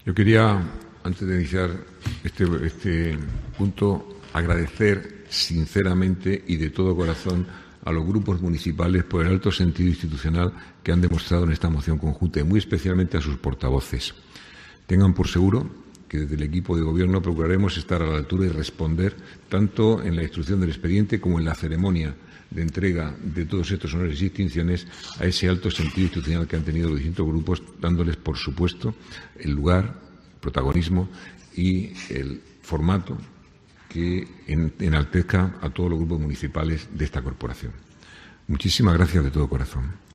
Yo quería, antes de iniciar este punto, agradecer sinceramente y de todo corazón a los grupos municipales por el alto sentido institucional que han demostrado en esta moción conjunta y muy especialmente a sus portavoces. Tengan por seguro que desde el equipo de Gobierno procuraremos estar a la altura y responder tanto en la instrucción del expediente como en la ceremonia de entrega de todos estos honores y distinciones a ese alto sentido institucional que han tenido los distintos grupos, dándoles, por supuesto, el lugar, el protagonismo y el formato que enaltezca a todos los grupos municipales de esta corporación. Muchísimas gracias de todo corazón.